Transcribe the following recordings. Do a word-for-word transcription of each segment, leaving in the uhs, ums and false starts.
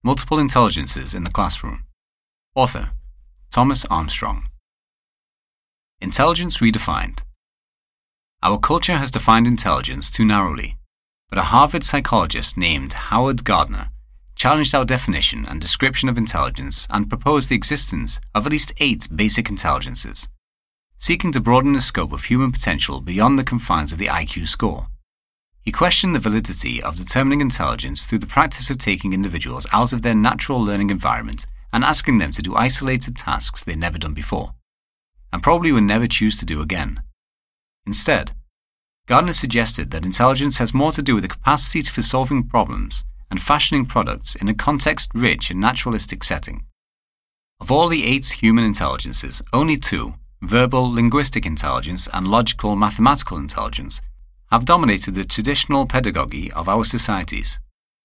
Multiple Intelligences in the Classroom. Author, Thomas Armstrong. Intelligence Redefined. Our culture has defined intelligence too narrowly, but a Harvard psychologist named Howard Gardner challenged our definition and description of intelligence and proposed the existence of at least eight basic intelligences, seeking to broaden the scope of human potential beyond the confines of the I Q score. He questioned the validity of determining intelligence through the practice of taking individuals out of their natural learning environment and asking them to do isolated tasks they'd never done before, and probably would never choose to do again. Instead, Gardner suggested that intelligence has more to do with the capacity for solving problems and fashioning products in a context-rich and naturalistic setting. Of all the eight human intelligences, only two, verbal linguistic intelligence and logical mathematical intelligence, have dominated the traditional pedagogy of our societies.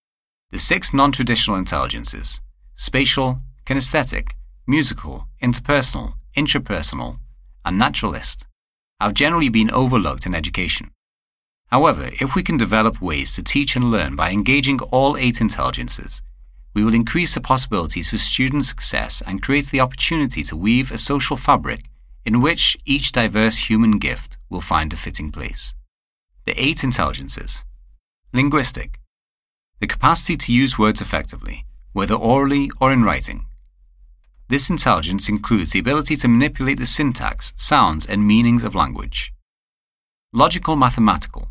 The six non-traditional intelligences, spatial, kinesthetic, musical, interpersonal, intrapersonal, and naturalist, have generally been overlooked in education. However, if we can develop ways to teach and learn by engaging all eight intelligences, we will increase the possibilities for student success and create the opportunity to weave a social fabric in which each diverse human gift will find a fitting place. The eight intelligences. Linguistic. The capacity to use words effectively, whether orally or in writing. This intelligence includes the ability to manipulate the syntax, sounds, and meanings of language. Logical mathematical.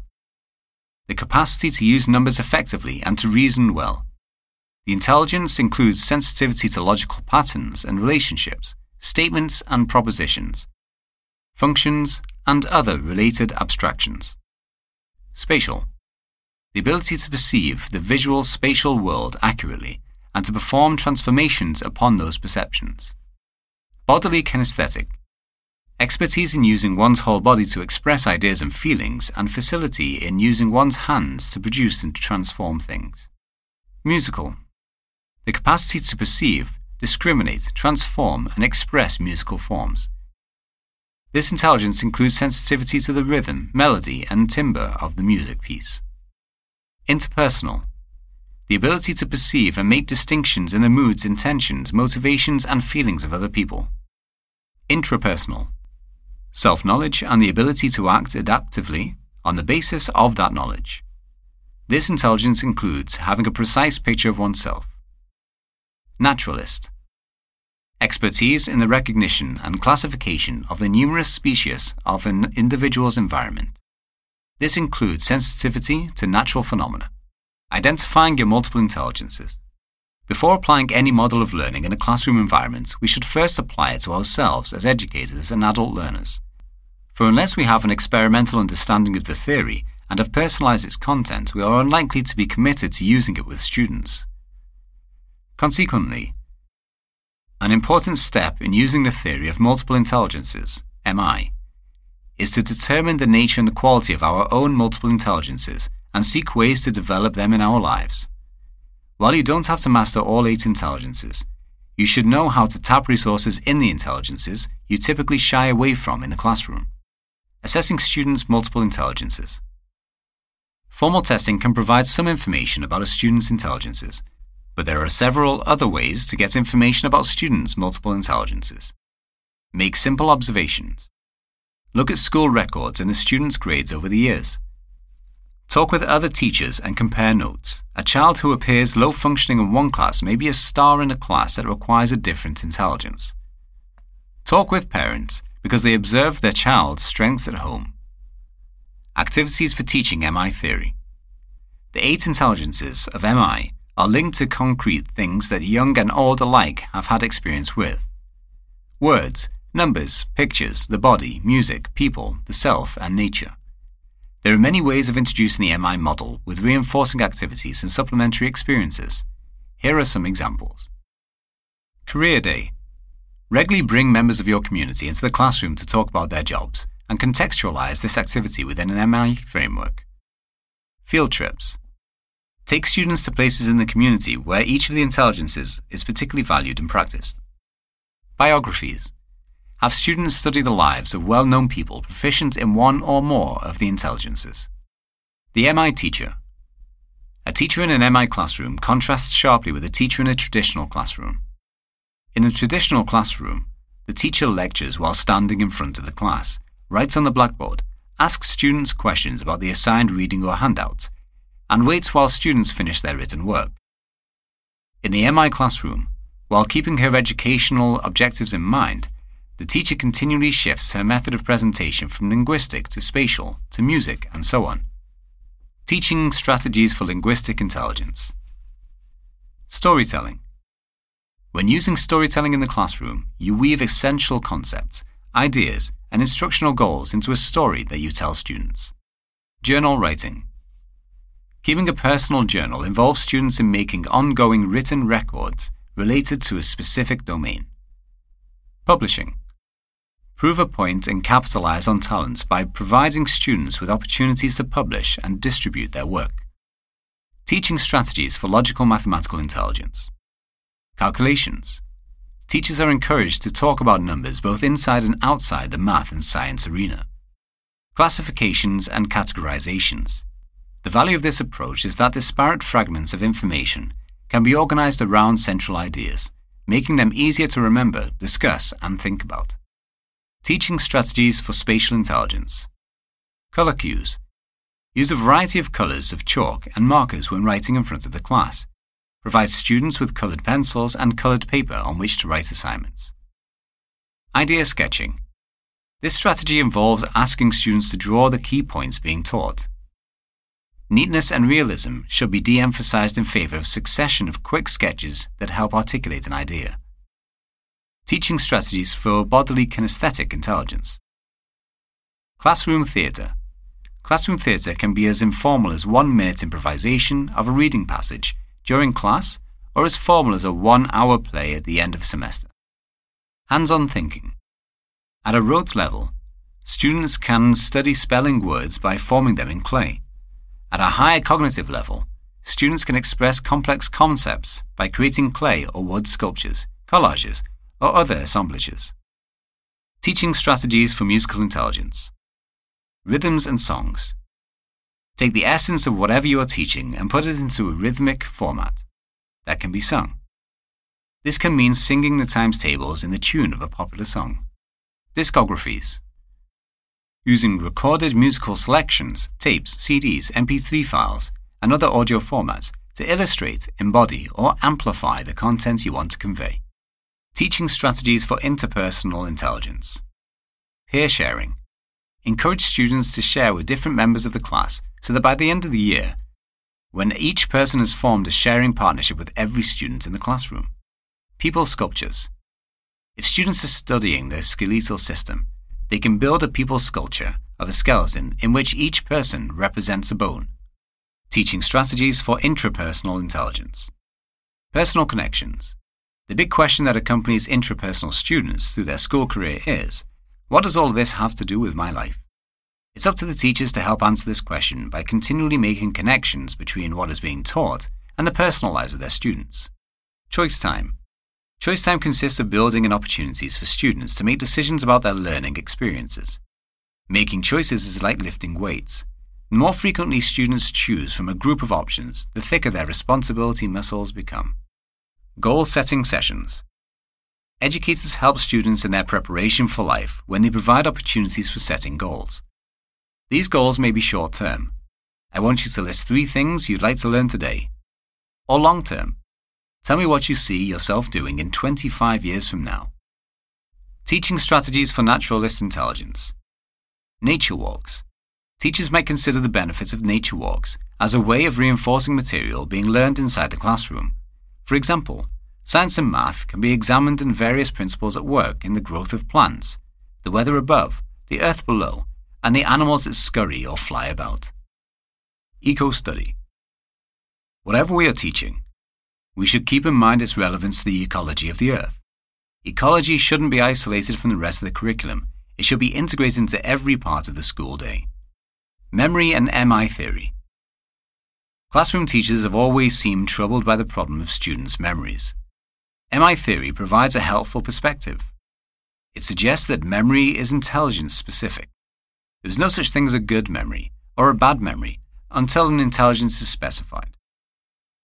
The capacity to use numbers effectively and to reason well. The intelligence includes sensitivity to logical patterns and relationships, statements and propositions, functions, and other related abstractions. Spatial. The ability to perceive the visual spatial world accurately and to perform transformations upon those perceptions. Bodily kinesthetic. Expertise in using one's whole body to express ideas and feelings, and facility in using one's hands to produce and to transform things. Musical. The capacity to perceive, discriminate, transform, and express musical forms. This intelligence includes sensitivity to the rhythm, melody, and timbre of the music piece. Interpersonal. The ability to perceive and make distinctions in the moods, intentions, motivations, and feelings of other people. Intrapersonal. Self-knowledge and the ability to act adaptively on the basis of that knowledge. This intelligence includes having a precise picture of oneself. Naturalist. Expertise in the recognition and classification of the numerous species of an individual's environment. This includes sensitivity to natural phenomena. Identifying your multiple intelligences. Before applying any model of learning in a classroom environment, we should first apply it to ourselves as educators and adult learners. For unless we have an experimental understanding of the theory and have personalized its content, we are unlikely to be committed to using it with students. Consequently, an important step in using the theory of multiple intelligences, M I, is to determine the nature and the quality of our own multiple intelligences and seek ways to develop them in our lives. While you don't have to master all eight intelligences, you should know how to tap resources in the intelligences you typically shy away from in the classroom. Assessing students' multiple intelligences. Formal testing can provide some information about a student's intelligences, but there are several other ways to get information about students' multiple intelligences. Make simple observations. Look at school records and the students' grades over the years. Talk with other teachers and compare notes. A child who appears low-functioning in one class may be a star in a class that requires a different intelligence. Talk with parents because they observe their child's strengths at home. Activities for teaching M I theory. The eight intelligences of M I are linked to concrete things that young and old alike have had experience with. Words, numbers, pictures, the body, music, people, the self, and nature. There are many ways of introducing the M I model with reinforcing activities and supplementary experiences. Here are some examples. Career Day. Regularly bring members of your community into the classroom to talk about their jobs and contextualize this activity within an M I framework. Field trips. Take students to places in the community where each of the intelligences is particularly valued and practiced. Biographies. Have students study the lives of well-known people proficient in one or more of the intelligences. The M I teacher. A teacher in an M I classroom contrasts sharply with a teacher in a traditional classroom. In a traditional classroom, the teacher lectures while standing in front of the class, writes on the blackboard, asks students questions about the assigned reading or handout, and waits while students finish their written work. In the M I classroom, while keeping her educational objectives in mind, the teacher continually shifts her method of presentation from linguistic to spatial to music and so on. Teaching strategies for linguistic intelligence. Storytelling. When using storytelling in the classroom, you weave essential concepts, ideas, and instructional goals into a story that you tell students. Journal writing. Keeping a personal journal involves students in making ongoing written records related to a specific domain. Publishing. Prove a point and capitalize on talent by providing students with opportunities to publish and distribute their work. Teaching strategies for logical mathematical intelligence. Calculations. Teachers are encouraged to talk about numbers both inside and outside the math and science arena. Classifications and categorizations. The value of this approach is that disparate fragments of information can be organized around central ideas, making them easier to remember, discuss, and think about. Teaching strategies for spatial intelligence. Color cues. Use a variety of colors of chalk and markers when writing in front of the class. Provide students with colored pencils and colored paper on which to write assignments. Idea sketching. This strategy involves asking students to draw the key points being taught. Neatness and realism should be de-emphasized in favor of a succession of quick sketches that help articulate an idea. Teaching strategies for bodily kinesthetic intelligence. Classroom theatre. Classroom theatre can be as informal as one-minute improvisation of a reading passage during class or as formal as a one-hour play at the end of a semester. Hands-on thinking. At a rote level, students can study spelling words by forming them in clay. At a higher cognitive level, students can express complex concepts by creating clay or wood sculptures, collages, or other assemblages. Teaching strategies for musical intelligence. Rhythms and songs. Take the essence of whatever you are teaching and put it into a rhythmic format that can be sung. This can mean singing the times tables in the tune of a popular song. Discographies. Using recorded musical selections, tapes, C Ds, M P three files, and other audio formats to illustrate, embody, or amplify the content you want to convey. Teaching strategies for interpersonal intelligence. Peer sharing. Encourage students to share with different members of the class so that by the end of the year, when each person has formed a sharing partnership with every student in the classroom. People sculptures. If students are studying the skeletal system, they can build a people sculpture of a skeleton in which each person represents a bone. Teaching strategies for intrapersonal intelligence. Personal connections. The big question that accompanies intrapersonal students through their school career is, what does all this have to do with my life? It's up to the teachers to help answer this question by continually making connections between what is being taught and the personal lives of their students. Choice time. Choice time consists of building in opportunities for students to make decisions about their learning experiences. Making choices is like lifting weights. The more frequently students choose from a group of options, the thicker their responsibility muscles become. Goal-setting sessions. Educators help students in their preparation for life when they provide opportunities for setting goals. These goals may be short-term. I want you to list three things you'd like to learn today. Or long-term. Tell me what you see yourself doing in twenty-five years from now. Teaching strategies for naturalist intelligence. Nature walks. Teachers might consider the benefits of nature walks as a way of reinforcing material being learned inside the classroom. For example, science and math can be examined and various principles at work in the growth of plants, the weather above, the earth below, and the animals that scurry or fly about. Eco-study. Whatever we are teaching, we should keep in mind its relevance to the ecology of the earth. Ecology shouldn't be isolated from the rest of the curriculum. It should be integrated into every part of the school day. Memory and M I theory. Classroom teachers have always seemed troubled by the problem of students' memories. M I theory provides a helpful perspective. It suggests that memory is intelligence-specific. There is no such thing as a good memory or a bad memory until an intelligence is specified.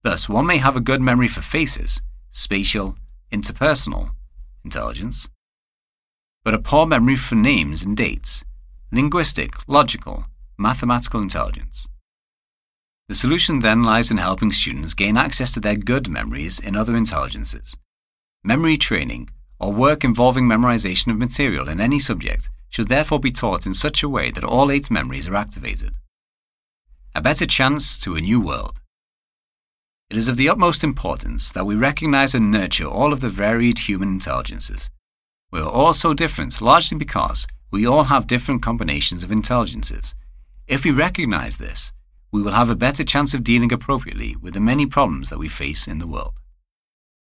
Thus, one may have a good memory for faces, spatial, interpersonal intelligence, but a poor memory for names and dates, linguistic, logical, mathematical intelligence. The solution then lies in helping students gain access to their good memories in other intelligences. Memory training, or work involving memorization of material in any subject, should therefore be taught in such a way that all eight memories are activated. A better chance to a new world. It is of the utmost importance that we recognize and nurture all of the varied human intelligences. We are all so different largely because we all have different combinations of intelligences. If we recognize this, we will have a better chance of dealing appropriately with the many problems that we face in the world.